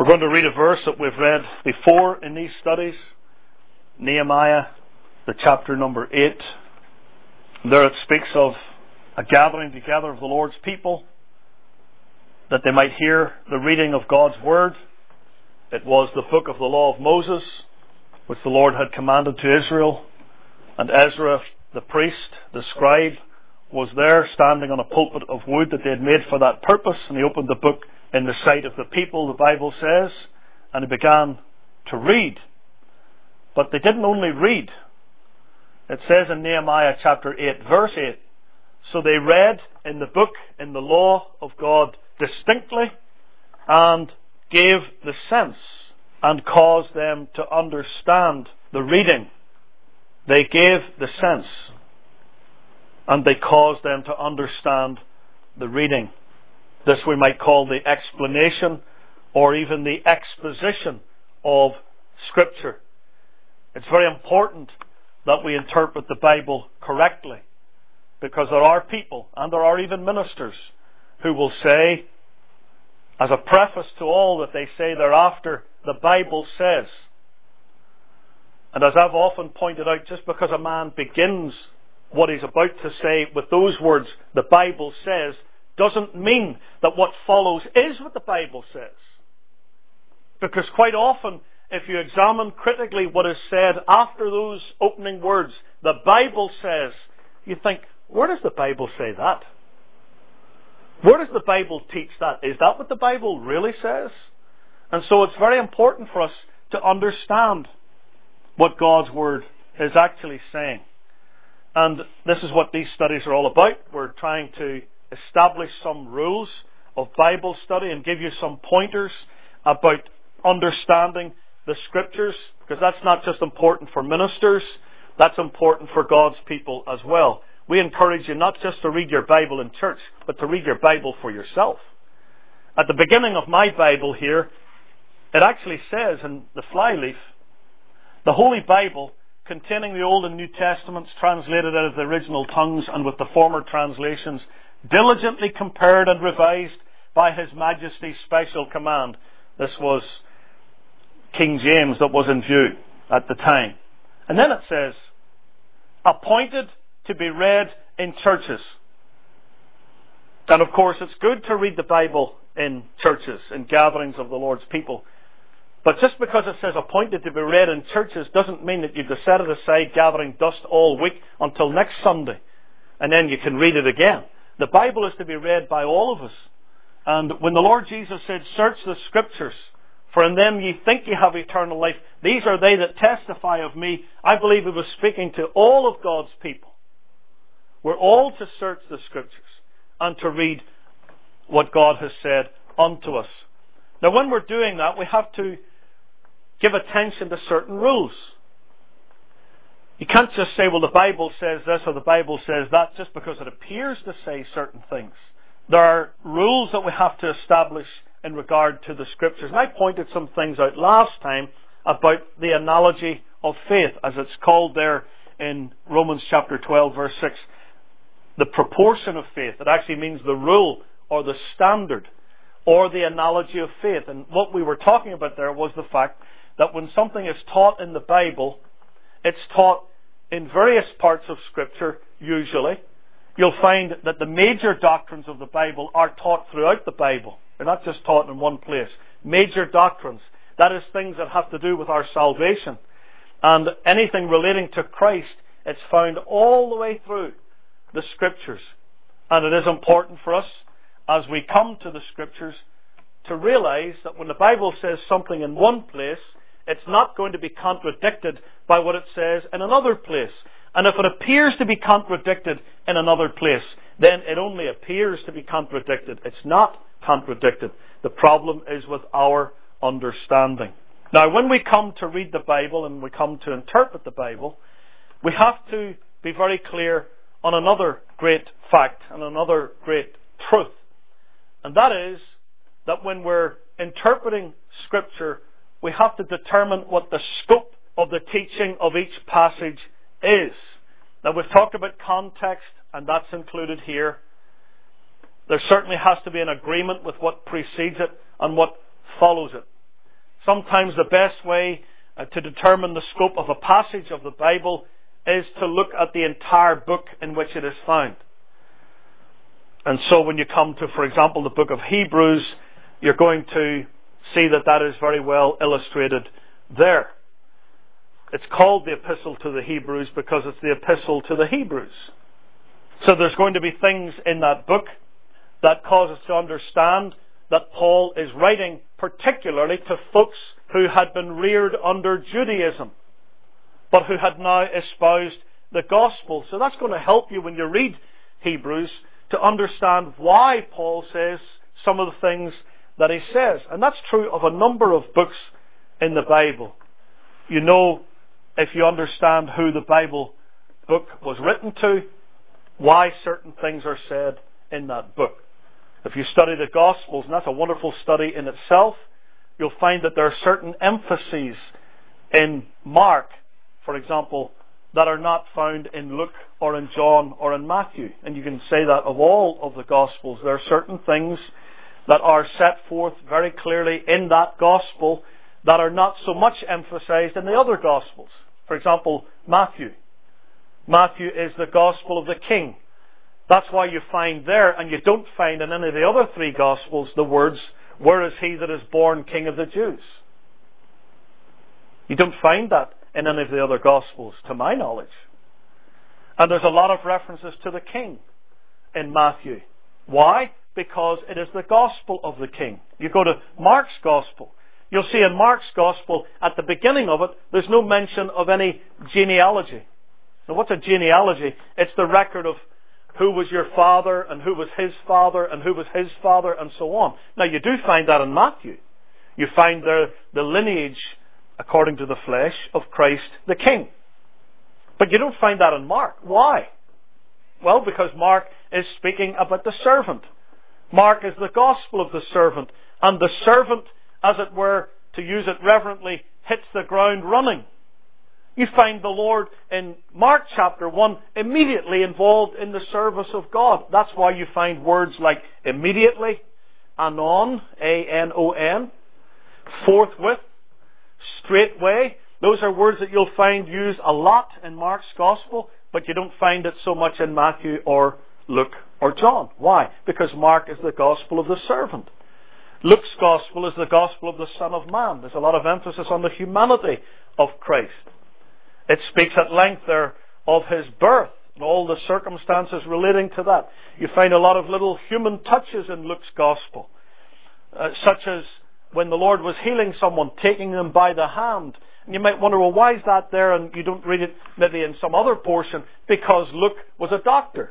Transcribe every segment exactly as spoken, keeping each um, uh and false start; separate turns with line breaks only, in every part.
We're going to read a verse that we've read before in these studies, Nehemiah, the chapter number eight. There it speaks of a gathering together of the Lord's people, that they might hear the reading of God's Word. It was the book of the law of Moses, which the Lord had commanded to Israel. And Ezra, the priest, the scribe, was there standing on a pulpit of wood that they had made for that purpose. And he opened the book in the sight of the people, the Bible says, and he began to read. But they didn't only read. It says in Nehemiah chapter eight, verse eight, so they read in the book, in the law of God, distinctly, and gave the sense and caused them to understand the reading. They gave the sense and they caused them to understand the reading. This we might call the explanation or even the exposition of Scripture. It's very important that we interpret the Bible correctly, because there are people, and there are even ministers, who will say, as a preface to all that they say thereafter, the Bible says. And as I've often pointed out, just because a man begins what he's about to say with those words, the Bible says, doesn't mean that what follows is what the Bible says. Because quite often, if you examine critically what is said after those opening words, the Bible says, you think, where does the Bible say that? Where does the Bible teach that? Is that what the Bible really says? And so it's very important for us to understand what God's Word is actually saying. And this is what these studies are all about. We're trying to establish some rules of Bible study and give you some pointers about understanding the Scriptures, because that's not just important for ministers, that's important for God's people as well. We encourage you not just to read your Bible in church, but to read your Bible for yourself. At the beginning of my Bible here, it actually says in the flyleaf, the Holy Bible, containing the Old and New Testaments, translated out of the original tongues and with the former translations, diligently compared and revised by His Majesty's special command. This was King James that was in view at the time. And then it says, appointed to be read in churches. And of course, it's good to read the Bible in churches, in gatherings of the Lord's people. But just because it says appointed to be read in churches doesn't mean that you have to set it aside gathering dust all week until next Sunday, and then you can read it again. The Bible is to be read by all of us. And when the Lord Jesus said, search the Scriptures, for in them ye think ye have eternal life, these are they that testify of me, I believe He was speaking to all of God's people. We're all to search the Scriptures and to read what God has said unto us. Now when we're doing that, we have to give attention to certain rules. You can't just say, well, the Bible says this or the Bible says that just because it appears to say certain things. There are rules that we have to establish in regard to the Scriptures. And I pointed some things out last time about the analogy of faith, as it's called there in Romans chapter twelve, verse six. The proportion of faith. It actually means the rule or the standard or the analogy of faith. And what we were talking about there was the fact that when something is taught in the Bible, it's taught in various parts of Scripture, usually. You'll find that the major doctrines of the Bible are taught throughout the Bible. They're not just taught in one place. Major doctrines. That is things that have to do with our salvation. And anything relating to Christ, it's found all the way through the Scriptures. And it is important for us, as we come to the Scriptures, to realize that when the Bible says something in one place, it's not going to be contradicted by what it says in another place. And if it appears to be contradicted in another place, then it only appears to be contradicted. It's not contradicted. The problem is with our understanding. Now, when we come to read the Bible and we come to interpret the Bible, we have to be very clear on another great fact and another great truth. And that is that when we're interpreting Scripture, we have to determine what the scope of the teaching of each passage is. Now, we've talked about context, and that's included here. There certainly has to be an agreement with what precedes it and what follows it. Sometimes the best way uh, to determine the scope of a passage of the Bible is to look at the entire book in which it is found. And so when you come to, for example, the book of Hebrews, you're going to see that that is very well illustrated there. It's called the Epistle to the Hebrews because it's the Epistle to the Hebrews. So there's going to be things in that book that cause us to understand that Paul is writing particularly to folks who had been reared under Judaism, but who had now espoused the gospel. So that's going to help you when you read Hebrews to understand why Paul says some of the things that he says. And that's true of a number of books in the Bible. You know, if you understand who the Bible book was written to, why certain things are said in that book. If you study the Gospels, and that's a wonderful study in itself, you'll find that there are certain emphases in Mark, for example, that are not found in Luke or in John or in Matthew. And you can say that of all of the Gospels. There are certain things that are set forth very clearly in that Gospel that are not so much emphasized in the other Gospels. For example, Matthew. Matthew is the Gospel of the King. That's why you find there, and you don't find in any of the other three Gospels, the words, "Where is he that is born King of the Jews?" You don't find that in any of the other Gospels, to my knowledge. And there's a lot of references to the King in Matthew. Why? Because it is the Gospel of the King. You go to Mark's Gospel. You'll see in Mark's Gospel, at the beginning of it, there's no mention of any genealogy. Now, what's a genealogy? It's the record of who was your father, and who was his father, and who was his father, and so on. Now, you do find that in Matthew. You find there the lineage, according to the flesh, of Christ the King. But you don't find that in Mark. Why? Well, because Mark is speaking about the servant. Mark is the gospel of the servant. And the servant, as it were, to use it reverently, hits the ground running. You find the Lord in Mark chapter one immediately involved in the service of God. That's why you find words like immediately, anon, A N O N, forthwith, straightway. Those are words that you'll find used a lot in Mark's Gospel, but you don't find it so much in Matthew or Luke or John. Why? Because Mark is the Gospel of the servant. Luke's Gospel is the Gospel of the Son of Man. There's a lot of emphasis on the humanity of Christ. It speaks at length there of his birth and all the circumstances relating to that. You find a lot of little human touches in Luke's Gospel, uh, such as when the Lord was healing someone, taking them by the hand. And you might wonder, well, why is that there and you don't read it maybe in some other portion? Because Luke was a doctor.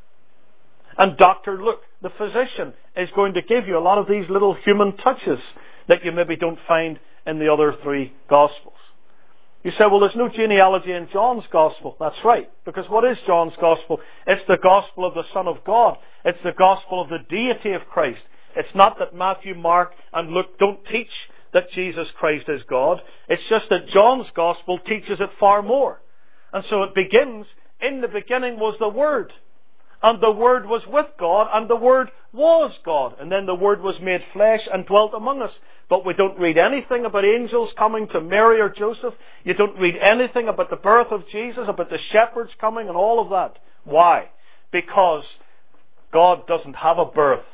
And Doctor Luke, the physician, is going to give you a lot of these little human touches that you maybe don't find in the other three Gospels. You say, well, there's no genealogy in John's Gospel. That's right, because what is John's Gospel? It's the Gospel of the Son of God. It's the Gospel of the deity of Christ. It's not that Matthew, Mark, and Luke don't teach that Jesus Christ is God. It's just that John's Gospel teaches it far more. And so it begins, in the beginning was the Word. And the Word was with God, and the Word was God. And then the Word was made flesh and dwelt among us. But we don't read anything about angels coming to Mary or Joseph. You don't read anything about the birth of Jesus, about the shepherds coming and all of that. Why? Because God doesn't have a birth.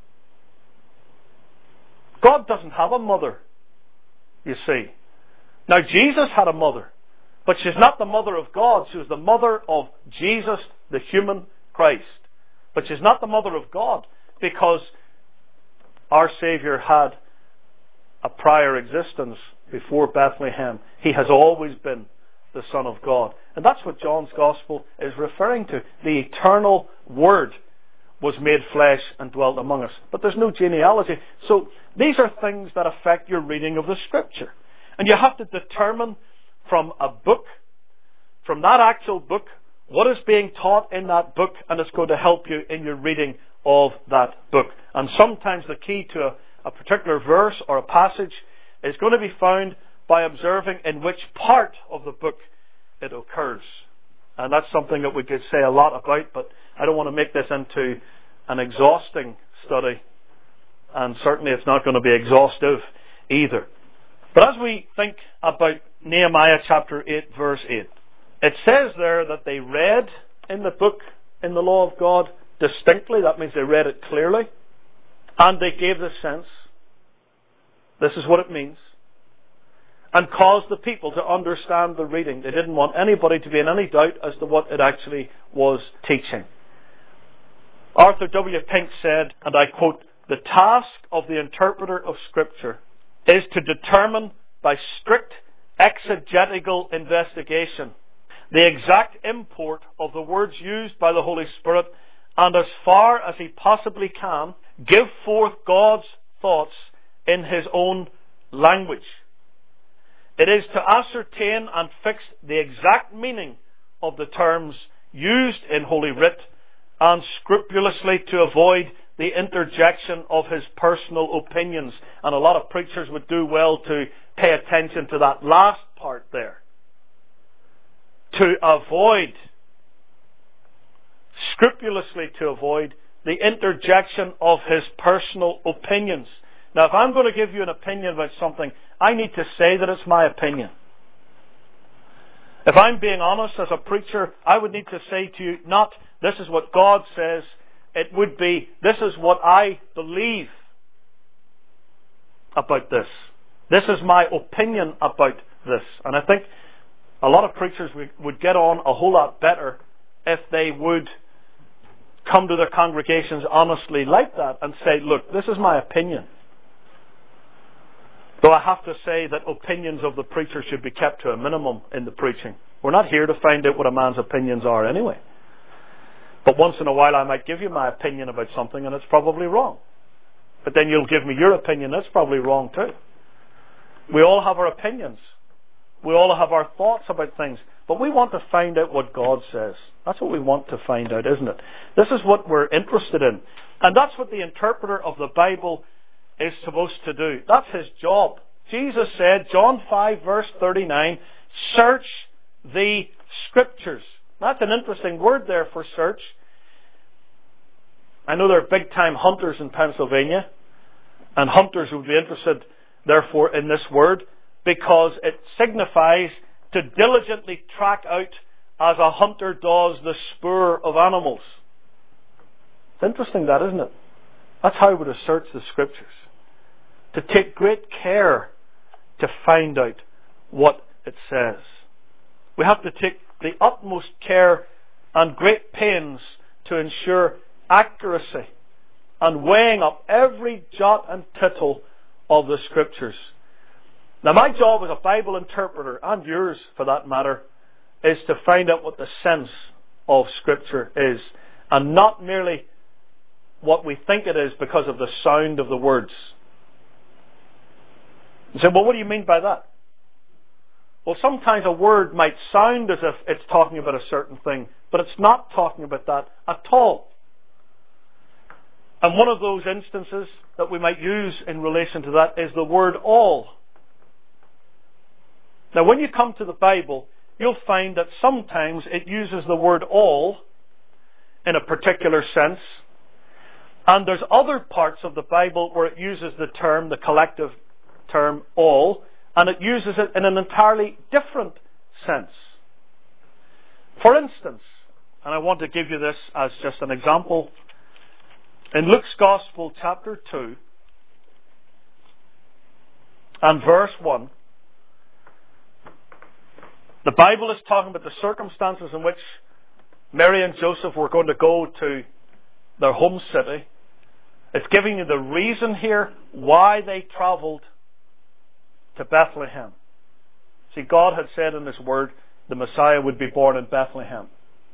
God doesn't have a mother, you see. Now, Jesus had a mother, but she's not the mother of God. She was the mother of Jesus, the human Christ. But she's not the mother of God, because our Savior had a prior existence before Bethlehem. He has always been the Son of God. And that's what John's Gospel is referring to. The eternal Word was made flesh and dwelt among us. But there's no genealogy. So these are things that affect your reading of the Scripture. And you have to determine from a book, from that actual book, what is being taught in that book, and it's going to help you in your reading of that book. And sometimes the key to a, a particular verse or a passage is going to be found by observing in which part of the book it occurs. And that's something that we could say a lot about, but I don't want to make this into an exhausting study, and certainly it's not going to be exhaustive either. But as we think about Nehemiah chapter eight, verse eight, it says there that they read in the book, in the law of God, distinctly. That means they read it clearly. And they gave the sense. This is what it means. And caused the people to understand the reading. They didn't want anybody to be in any doubt as to what it actually was teaching. Arthur W. Pink said, and I quote, "The task of the interpreter of Scripture is to determine by strict exegetical investigation the exact import of the words used by the Holy Spirit, and as far as he possibly can, give forth God's thoughts in his own language. It is to ascertain and fix the exact meaning of the terms used in Holy Writ, and scrupulously to avoid the interjection of his personal opinions." And a lot of preachers would do well to pay attention to that last part there. To avoid, scrupulously to avoid the interjection of his personal opinions. Now, if I'm going to give you an opinion about something, I need to say that it's my opinion. If I'm being honest as a preacher, I would need to say to you, not this is what God says. It would be, this is what I believe about this. This is my opinion about this. And I think a lot of preachers would get on a whole lot better if they would come to their congregations honestly like that and say, look, this is my opinion. Though I have to say that opinions of the preacher should be kept to a minimum in the preaching. We're not here to find out what a man's opinions are anyway. But once in a while I might give you my opinion about something and it's probably wrong. But then you'll give me your opinion, that's probably wrong too. We all have our opinions. We all have our thoughts about things. But we want to find out what God says. That's what we want to find out, isn't it? This is what we're interested in. And that's what the interpreter of the Bible is supposed to do. That's his job. Jesus said, John five verse thirty-nine, search the Scriptures. That's an interesting word there for search. I know there are big time hunters in Pennsylvania, and hunters would be interested therefore in this word because it signifies to diligently track out as a hunter does the spoor of animals. It's interesting that, isn't it? That's how we would search the Scriptures. To take great care to find out what it says. We have to take the utmost care and great pains to ensure accuracy and weighing up every jot and tittle of the Scriptures. Now, my job as a Bible interpreter, and yours for that matter, is to find out what the sense of Scripture is, and not merely what we think it is because of the sound of the words. You say, well, what do you mean by that? Well, sometimes a word might sound as if it's talking about a certain thing, but it's not talking about that at all. And one of those instances that we might use in relation to that is the word all. Now, when you come to the Bible, you'll find that sometimes it uses the word all in a particular sense, and there's other parts of the Bible where it uses the term, the collective term all, and it uses it in an entirely different sense. For instance, and I want to give you this as just an example, in Luke's Gospel chapter two and verse one, the Bible is talking about the circumstances in which Mary and Joseph were going to go to their home city. It's giving you the reason here why they travelled to Bethlehem. See, God had said in His Word the Messiah would be born in Bethlehem.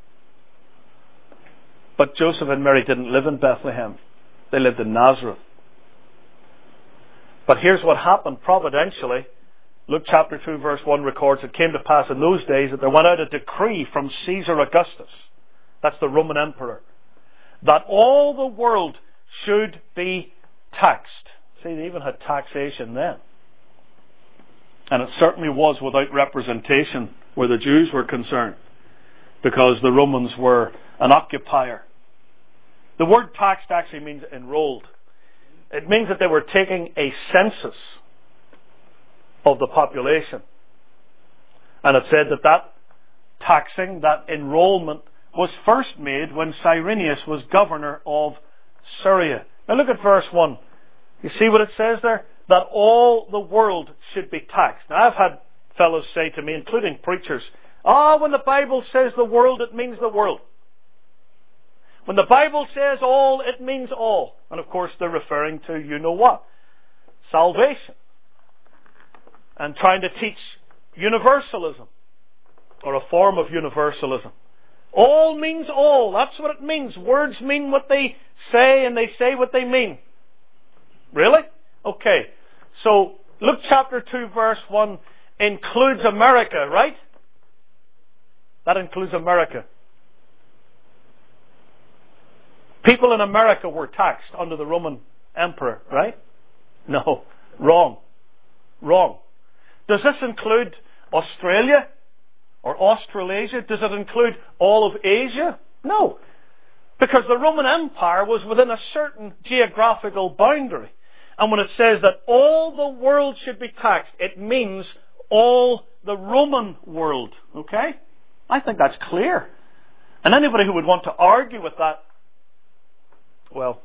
But Joseph and Mary didn't live in Bethlehem. They lived in Nazareth. But here's what happened providentially. Luke chapter two verse one records, it came to pass in those days that there went out a decree from Caesar Augustus, that's the Roman emperor, that all the world should be taxed. See, they even had taxation then. And it certainly was without representation where the Jews were concerned, because the Romans were an occupier. The word taxed actually means enrolled. It means that they were taking a census. of the population. And it said that that taxing, that enrollment, was first made when Cyrenius was governor of Syria. Now look at verse one. You see what it says there? That all the world should be taxed. Now I've had fellows say to me, including preachers, oh, when the Bible says the world, it means the world. When the Bible says all, it means all. And of course they're referring to, you know what? Salvation. And trying to teach universalism, or a form of universalism. All means all. That's what it means. Words mean what they say, and they say what they mean. Really? Okay. So, Luke chapter two verse one includes America, right? That includes America. People in America were taxed under the Roman Emperor, right? No. Wrong. Wrong. Does this include Australia or Australasia? Does it include all of Asia? No. Because the Roman Empire was within a certain geographical boundary. And when it says that all the world should be taxed, it means all the Roman world. Okay? I think that's clear. And anybody who would want to argue with that, well,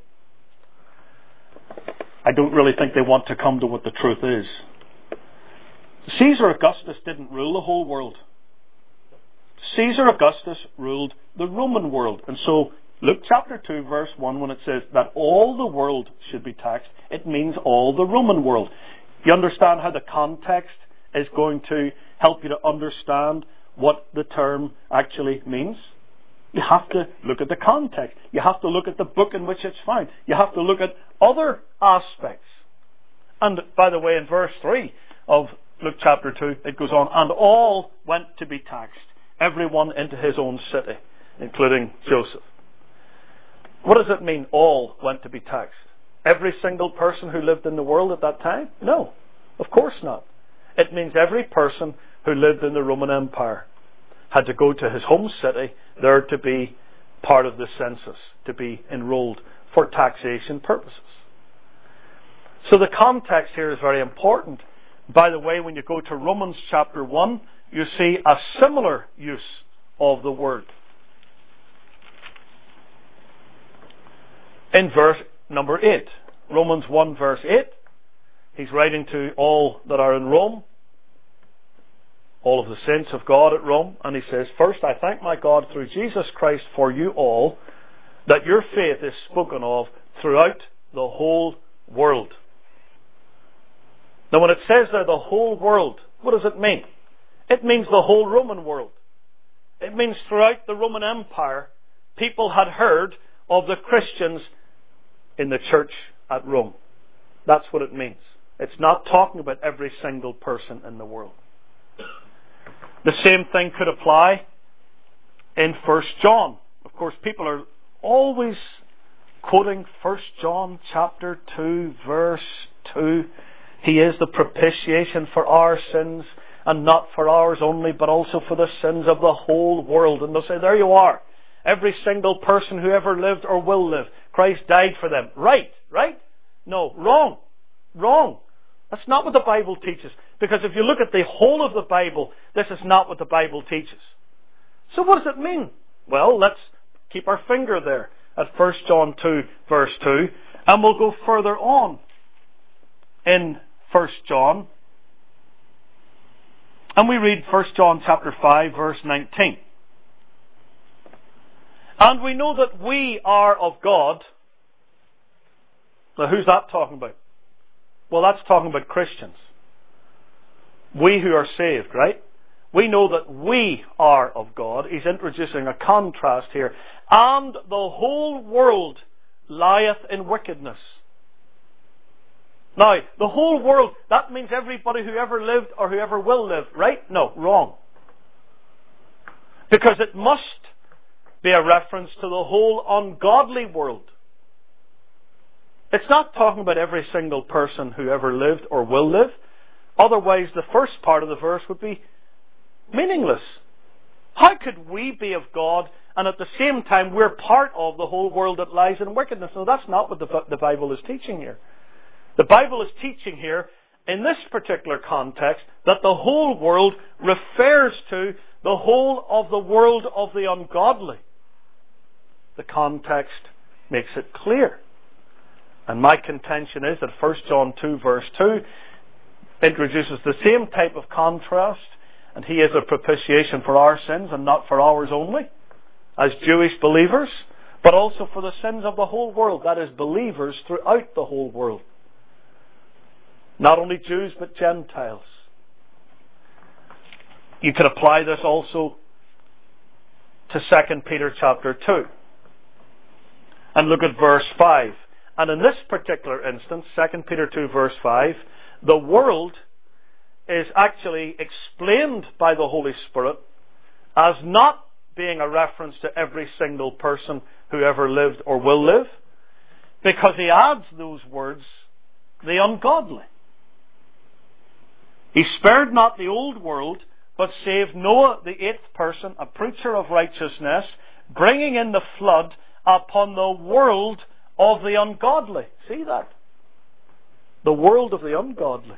I don't really think they want to come to what the truth is. Caesar Augustus didn't rule the whole world. Caesar Augustus ruled the Roman world. And so, Luke chapter two verse one, when it says that all the world should be taxed, it means all the Roman world. You understand how the context is going to help you to understand what the term actually means? You have to look at the context. You have to look at the book in which it's found. You have to look at other aspects. And by the way, in verse three of Luke chapter two, it goes on, and all went to be taxed, everyone into his own city, including Joseph. What does it mean, all went to be taxed? Every single person who lived in the world at that time? No, of course not. It means every person who lived in the Roman Empire had to go to his home city there to be part of the census, to be enrolled for taxation purposes. So the context here is very important. By the way, when you go to Romans chapter one, you see a similar use of the word. In verse number eight, Romans one verse eight, he's writing to all that are in Rome, all of the saints of God at Rome, and he says, first I thank my God through Jesus Christ for you all, that your faith is spoken of throughout the whole world. Now when it says there the whole world, what does it mean? It means the whole Roman world. It means throughout the Roman Empire, people had heard of the Christians in the church at Rome. That's what it means. It's not talking about every single person in the world. The same thing could apply in First John. Of course, people are always quoting First John chapter two, verse two. He is the propitiation for our sins, and not for ours only, but also for the sins of the whole world. And they'll say, there you are. Every single person who ever lived or will live, Christ died for them. Right, right? No, wrong. Wrong. That's not what the Bible teaches. Because if you look at the whole of the Bible, this is not what the Bible teaches. So what does it mean? Well, let's keep our finger there at First John two, verse two, and we'll go further on in First John. And we read First John chapter five, verse nineteen. And we know that we are of God. Now who's that talking about? Well, that's talking about Christians. We who are saved, right? We know that we are of God. He's introducing a contrast here. And the whole world lieth in wickedness. Now, the whole world, that means everybody who ever lived or who ever will live, right? No, wrong. Because it must be a reference to the whole ungodly world. It's not talking about every single person who ever lived or will live. Otherwise, the first part of the verse would be meaningless. How could we be of God and at the same time we're part of the whole world that lies in wickedness? No, that's not what the, the Bible is teaching here. The Bible is teaching here in this particular context, that the whole world refers to the whole of the world of the ungodly. The context makes it clear. And my contention is that First John two verse two introduces the same type of contrast, and He is a propitiation for our sins and not for ours only, as Jewish believers, but also for the sins of the whole world, that is, believers throughout the whole world. Not only Jews, but Gentiles. You could apply this also to Second Peter chapter two. And look at verse five. And in this particular instance, Second Peter two verse five, the world is actually explained by the Holy Spirit as not being a reference to every single person who ever lived or will live, because He adds those words, the ungodly. He spared not the old world, but saved Noah, the eighth person, a preacher of righteousness, bringing in the flood upon the world of the ungodly. See that? The world of the ungodly.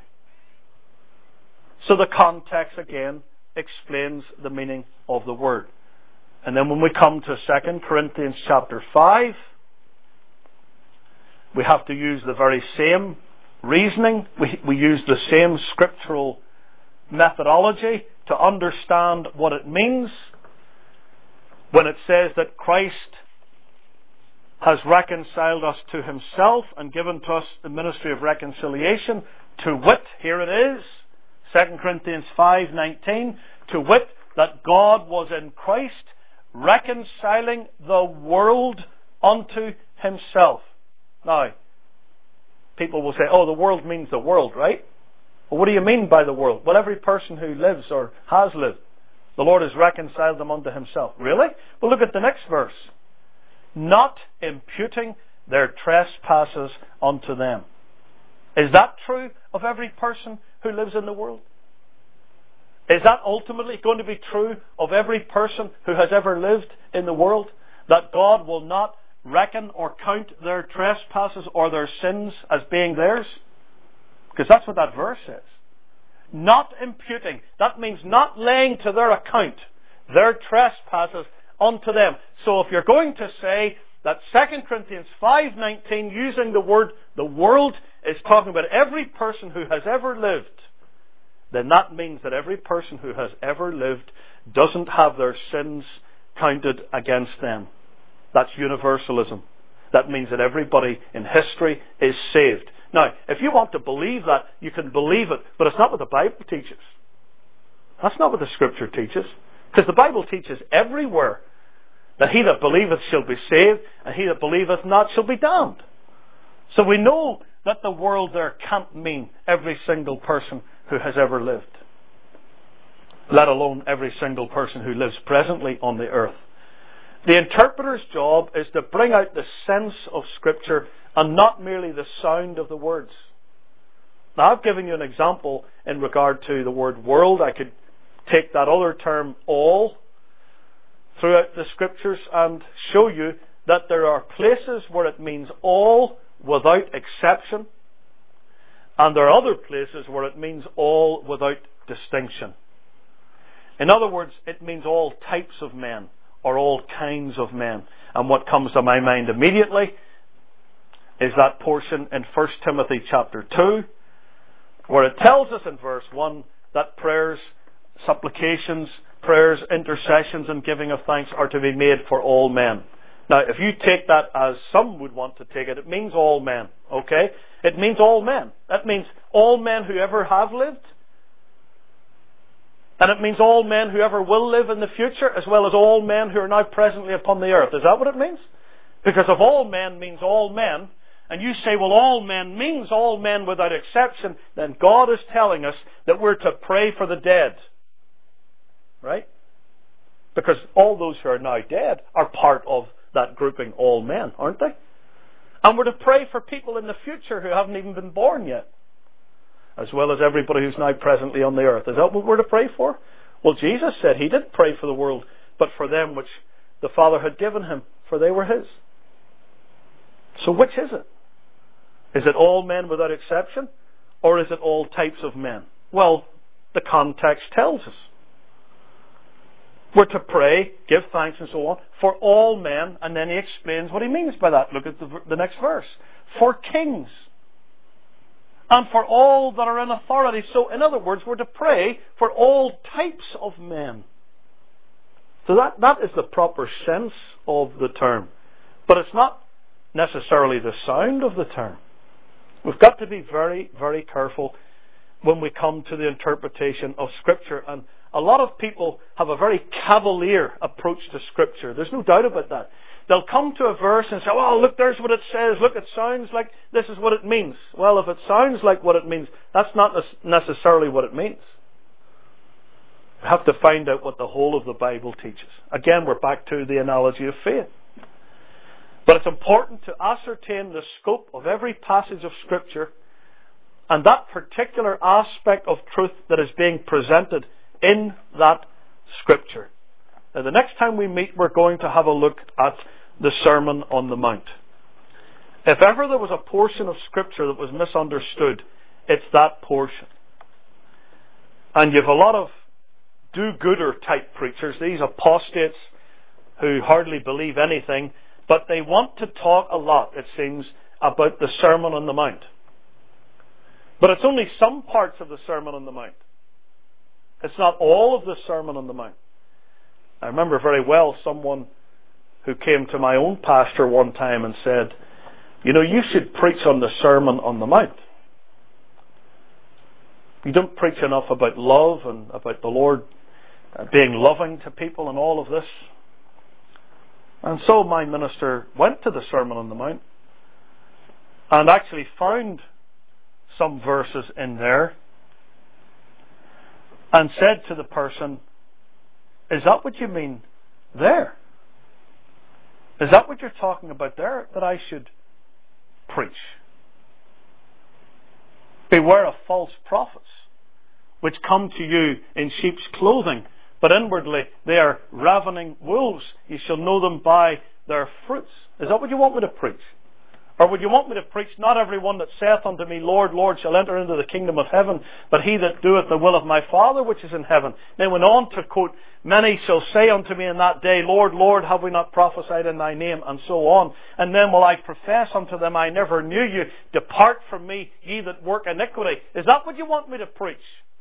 So the context again explains the meaning of the word. And then when we come to Second Corinthians chapter five, we have to use the very same reasoning. We, we use the same scriptural methodology to understand what it means when it says that Christ has reconciled us to Himself and given to us the ministry of reconciliation, to wit, here it is, Second Corinthians five nineteen, to wit, that God was in Christ reconciling the world unto Himself. Now, people will say, oh, the world means the world, right? Well, what do you mean by the world? Well, every person who lives or has lived, the Lord has reconciled them unto Himself. Really? Well, look at the next verse. Not imputing their trespasses unto them. Is that true of every person who lives in the world? Is that ultimately going to be true of every person who has ever lived in the world? That God will not reckon or count their trespasses or their sins as being theirs? Because that's what that verse says. Not imputing. That means not laying to their account their trespasses unto them. So if you're going to say that Second Corinthians five nineteen, using the word the world, is talking about every person who has ever lived, then that means that every person who has ever lived doesn't have their sins counted against them. That's universalism. That means that everybody in history is saved. Now, if you want to believe that, you can believe it, but it's not what the Bible teaches. That's not what the Scripture teaches. Because the Bible teaches everywhere that he that believeth shall be saved, and he that believeth not shall be damned. So we know that the world there can't mean every single person who has ever lived, let alone every single person who lives presently on the earth. The interpreter's job is to bring out the sense of Scripture and not merely the sound of the words. Now, I've given you an example in regard to the word world. I could take that other term, all, throughout the Scriptures and show you that there are places where it means all without exception, and there are other places where it means all without distinction. In other words, it means all types of men or all kinds of men. And what comes to my mind immediately is that portion in First Timothy chapter two, where it tells us in verse one that prayers, supplications, prayers, intercessions and giving of thanks are to be made for all men. Now, if you take that as some would want to take it, it means all men, okay? It means all men. That means all men who ever have lived. And it means all men who ever will live in the future, as well as all men who are now presently upon the earth. Is that what it means? Because if all men means all men, and you say, well, all men means all men without exception, then God is telling us that we're to pray for the dead. Right? Because all those who are now dead are part of that grouping, all men, aren't they? And we're to pray for people in the future who haven't even been born yet, as well as everybody who's now presently on the earth. Is that what we're to pray for? Well, Jesus said he didn't pray for the world, but for them which the Father had given him, for they were his. So which is it? Is it all men without exception? or is it all types of men? Well, the context tells us. We're to pray, give thanks and so on, for all men, and then he explains what he means by that. Look at the, the next verse. For kings, and for all that are in authority. So, in other words, we're to pray for all types of men. So that, that is the proper sense of the term. But it's not necessarily the sound of the term. We've got to be very, very careful when we come to the interpretation of Scripture. And a lot of people have a very cavalier approach to Scripture. There's no doubt about that. They'll come to a verse and say, oh, look, there's what it says. Look, it sounds like this is what it means. Well, if it sounds like what it means, that's not necessarily what it means. We have to find out what the whole of the Bible teaches. Again, we're back to the analogy of faith. But it's important to ascertain the scope of every passage of Scripture and that particular aspect of truth that is being presented in that Scripture. Now, the next time we meet, we're going to have a look at the Sermon on the Mount. If ever there was a portion of Scripture that was misunderstood, it's that portion. And you've a lot of do-gooder type preachers, these apostates who hardly believe anything, but they want to talk a lot, it seems, about the Sermon on the Mount. But it's only some parts of the Sermon on the Mount. It's not all of the Sermon on the Mount. I remember very well someone who came to my own pastor one time and said, you know, you should preach on the Sermon on the Mount. You don't preach enough about love and about the Lord being loving to people and all of this. And so my minister went to the Sermon on the Mount and actually found some verses in there and said to the person, is that what you mean there? Is that what you're talking about there, that I should preach? Beware of false prophets, which come to you in sheep's clothing, but inwardly they are ravening wolves. You shall know them by their fruits. Is that what you want me to preach? Or would you want me to preach, not every one that saith unto me, Lord, Lord, shall enter into the kingdom of heaven, but he that doeth the will of my Father which is in heaven. Then went on to quote, many shall say unto me in that day, Lord, Lord, have we not prophesied in thy name? And so on. And then will I profess unto them, I never knew you. Depart from me, ye that work iniquity. Is that what you want me to preach?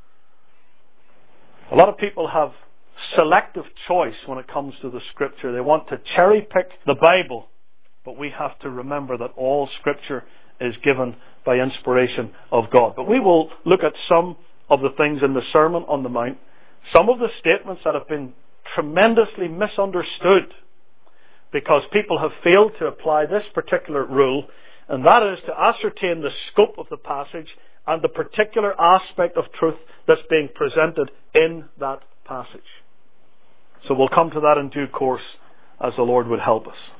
A lot of people have selective choice when it comes to the Scripture. They want to cherry pick the Bible. But we have to remember that all Scripture is given by inspiration of God. But we will look at some of the things in the Sermon on the Mount, some of the statements that have been tremendously misunderstood because people have failed to apply this particular rule, and that is to ascertain the scope of the passage and the particular aspect of truth that's being presented in that passage. So we'll come to that in due course as the Lord would help us.